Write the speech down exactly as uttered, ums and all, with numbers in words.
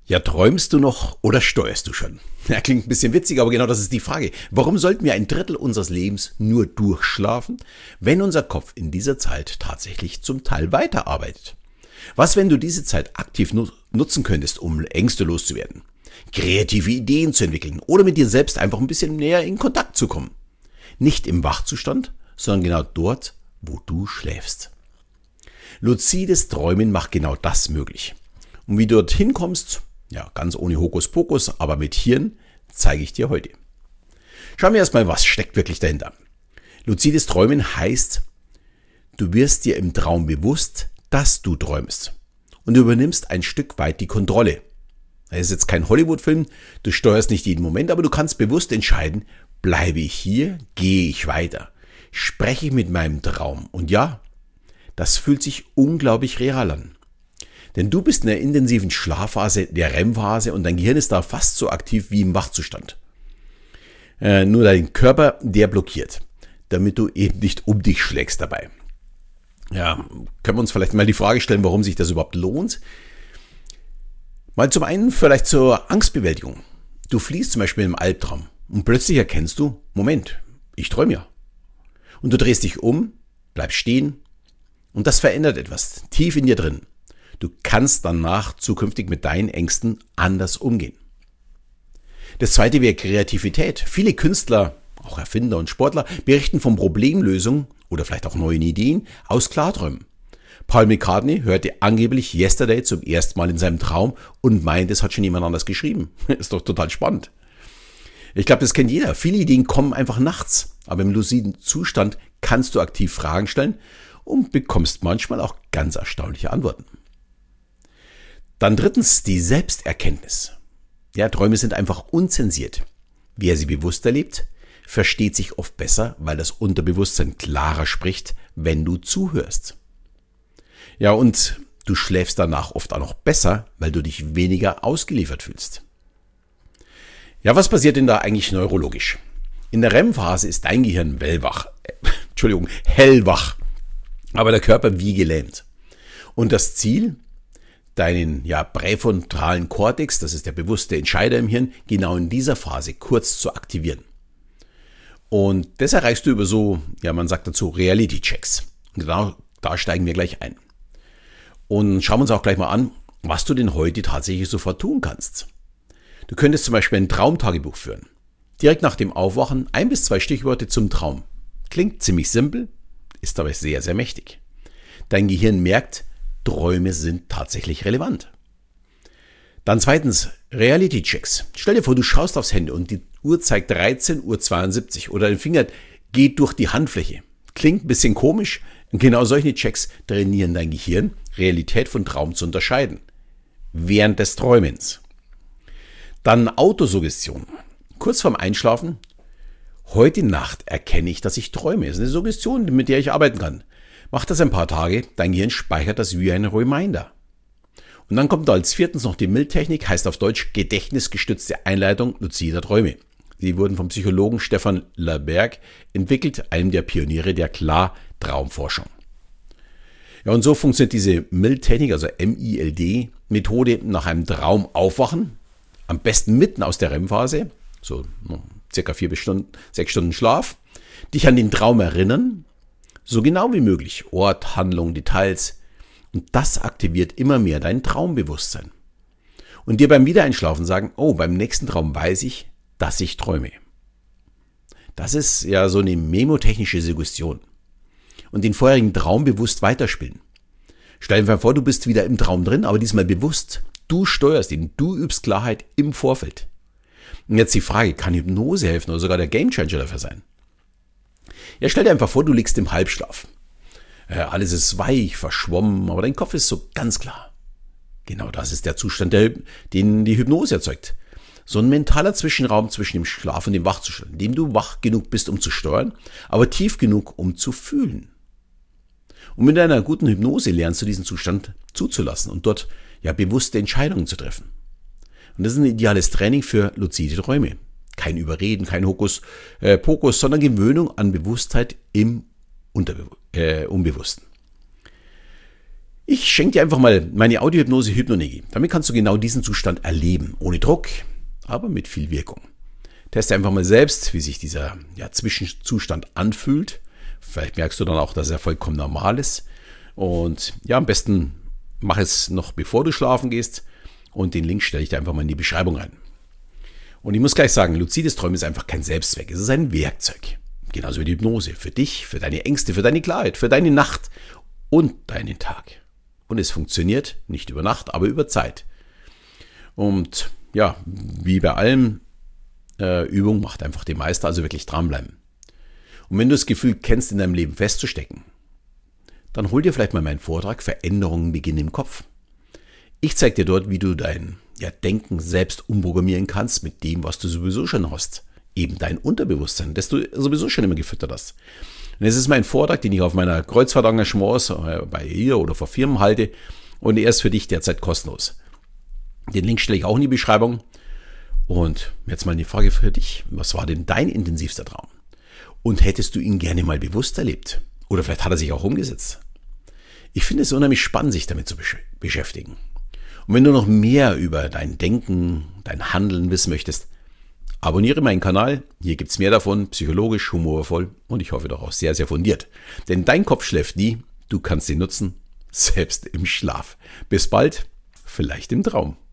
Ja, träumst du noch oder steuerst du schon? Ja, klingt ein bisschen witzig, aber genau das ist die Frage. Warum sollten wir ein Drittel unseres Lebens nur durchschlafen, wenn unser Kopf in dieser Zeit tatsächlich zum Teil weiterarbeitet? Was, wenn du diese Zeit aktiv nu- nutzen könntest, um Ängste loszuwerden, kreative Ideen zu entwickeln oder mit dir selbst einfach ein bisschen näher in Kontakt zu kommen? Nicht im Wachzustand, sondern genau dort, wo du schläfst. Luzides Träumen macht genau das möglich. Und wie du dorthin kommst, ja, ganz ohne Hokuspokus, aber mit Hirn, zeige ich dir heute. Schauen wir erstmal, was steckt wirklich dahinter. Luzides Träumen heißt, du wirst dir im Traum bewusst, dass du träumst. Und du übernimmst ein Stück weit die Kontrolle. Das ist jetzt kein Hollywood-Film, du steuerst nicht jeden Moment, aber du kannst bewusst entscheiden, bleibe ich hier, gehe ich weiter, spreche ich mit meinem Traum. Und ja, das fühlt sich unglaublich real an. Denn du bist in der intensiven Schlafphase, der R E M-Phase, und dein Gehirn ist da fast so aktiv wie im Wachzustand. Äh, nur dein Körper, der blockiert, damit du eben nicht um dich schlägst dabei. Ja, können wir uns vielleicht mal die Frage stellen, warum sich das überhaupt lohnt? Mal zum einen vielleicht zur Angstbewältigung. Du fliehst zum Beispiel im Albtraum und plötzlich erkennst du, Moment, ich träume ja. Und du drehst dich um, bleibst stehen und das verändert etwas tief in dir drin. Du kannst danach zukünftig mit deinen Ängsten anders umgehen. Das zweite wäre Kreativität. Viele Künstler, auch Erfinder und Sportler, berichten von Problemlösungen oder vielleicht auch neuen Ideen aus Klarträumen. Paul McCartney hörte angeblich Yesterday zum ersten Mal in seinem Traum und meint, es hat schon jemand anders geschrieben. Ist doch total spannend. Ich glaube, das kennt jeder. Viele Ideen kommen einfach nachts. Aber im luciden Zustand kannst du aktiv Fragen stellen und bekommst manchmal auch ganz erstaunliche Antworten. Dann drittens die Selbsterkenntnis. Ja, Träume sind einfach unzensiert. Wer sie bewusst erlebt, versteht sich oft besser, weil das Unterbewusstsein klarer spricht, wenn du zuhörst. Ja, und du schläfst danach oft auch noch besser, weil du dich weniger ausgeliefert fühlst. Ja, was passiert denn da eigentlich neurologisch? In der R E M-Phase ist dein Gehirn hellwach, äh, Entschuldigung, hellwach, aber der Körper wie gelähmt. Und das Ziel, deinen ja, präfrontalen Kortex, das ist der bewusste Entscheider im Hirn, genau in dieser Phase kurz zu aktivieren. Und das erreichst du über so, ja, man sagt dazu Reality-Checks. Und genau da steigen wir gleich ein. Und schauen wir uns auch gleich mal an, was du denn heute tatsächlich sofort tun kannst. Du könntest zum Beispiel ein Traumtagebuch führen. Direkt nach dem Aufwachen ein bis zwei Stichworte zum Traum. Klingt ziemlich simpel, ist aber sehr, sehr mächtig. Dein Gehirn merkt, Träume sind tatsächlich relevant. Dann zweitens, Reality-Checks. Stell dir vor, du schaust aufs Handy und die Uhr zeigt dreizehn Uhr zweiundsiebzig oder dein Finger geht durch die Handfläche. Klingt ein bisschen komisch. Und genau solche Checks trainieren dein Gehirn, Realität von Traum zu unterscheiden. Während des Träumens. Dann Autosuggestion. Kurz vorm Einschlafen. Heute Nacht erkenne ich, dass ich träume. Das ist eine Suggestion, mit der ich arbeiten kann. Mach das ein paar Tage, dein Gehirn speichert das wie ein Reminder. Und dann kommt da als viertens noch die M I L-Technik, heißt auf Deutsch gedächtnisgestützte Einleitung luzider Träume. Sie wurden vom Psychologen Stefan Laberg entwickelt, einem der Pioniere der Klartraumforschung. Ja, und so funktioniert diese M I L-Technik, also M I L D-Methode, nach einem Traum aufwachen, am besten mitten aus der R E M-Phase, so circa vier bis Stunden, sechs Stunden Schlaf, dich an den Traum erinnern, so genau wie möglich, Ort, Handlung, Details. Und das aktiviert immer mehr dein Traumbewusstsein. Und dir beim Wiedereinschlafen sagen, oh, beim nächsten Traum weiß ich, dass ich träume. Das ist ja so eine memotechnische Suggestion. Und den vorherigen Traum bewusst weiterspielen. Stell dir vor, du bist wieder im Traum drin, aber diesmal bewusst. Du steuerst ihn, du übst Klarheit im Vorfeld. Und jetzt die Frage, kann Hypnose helfen oder sogar der Gamechanger dafür sein? Ja, stell dir einfach vor, du liegst im Halbschlaf. Äh, alles ist weich, verschwommen, aber dein Kopf ist so ganz klar. Genau das ist der Zustand, der, den die Hypnose erzeugt. So ein mentaler Zwischenraum zwischen dem Schlaf und dem Wachzustand, in dem du wach genug bist, um zu steuern, aber tief genug, um zu fühlen. Und mit einer guten Hypnose lernst du diesen Zustand zuzulassen und dort ja bewusste Entscheidungen zu treffen. Und das ist ein ideales Training für luzide Träume. Kein Überreden, kein Hokus äh, Pokus, sondern Gewöhnung an Bewusstheit im Unterbe- äh, Unbewussten. Ich schenke dir einfach mal meine Audiohypnose Hypnonegie. Damit kannst du genau diesen Zustand erleben. Ohne Druck, aber mit viel Wirkung. Teste einfach mal selbst, wie sich dieser ja, Zwischenzustand anfühlt. Vielleicht merkst du dann auch, dass er vollkommen normal ist. Und ja, am besten mach es noch bevor du schlafen gehst. Und den Link stelle ich dir einfach mal in die Beschreibung rein. Und ich muss gleich sagen, luzides Träumen ist einfach kein Selbstzweck. Es ist ein Werkzeug. Genauso wie die Hypnose. Für dich, für deine Ängste, für deine Klarheit, für deine Nacht und deinen Tag. Und es funktioniert nicht über Nacht, aber über Zeit. Und ja, wie bei allem, äh, Übung macht einfach den Meister, also wirklich dranbleiben. Und wenn du das Gefühl kennst, in deinem Leben festzustecken, dann hol dir vielleicht mal meinen Vortrag Veränderungen beginnen im Kopf. Ich zeige dir dort, wie du dein ja, Denken selbst umprogrammieren kannst mit dem, was du sowieso schon hast. Eben dein Unterbewusstsein, das du sowieso schon immer gefüttert hast. Und es ist mein Vortrag, den ich auf meiner Kreuzfahrtengagements bei ihr oder vor Firmen halte, und er ist für dich derzeit kostenlos. Den Link stelle ich auch in die Beschreibung. Und jetzt mal eine Frage für dich. Was war denn dein intensivster Traum? Und hättest du ihn gerne mal bewusst erlebt? Oder vielleicht hat er sich auch umgesetzt? Ich finde es unheimlich spannend, sich damit zu besch- beschäftigen. Und wenn du noch mehr über dein Denken, dein Handeln wissen möchtest, abonniere meinen Kanal. Hier gibt es mehr davon, psychologisch, humorvoll und ich hoffe doch auch sehr, sehr fundiert. Denn dein Kopf schläft nie, du kannst ihn nutzen, selbst im Schlaf. Bis bald, vielleicht im Traum.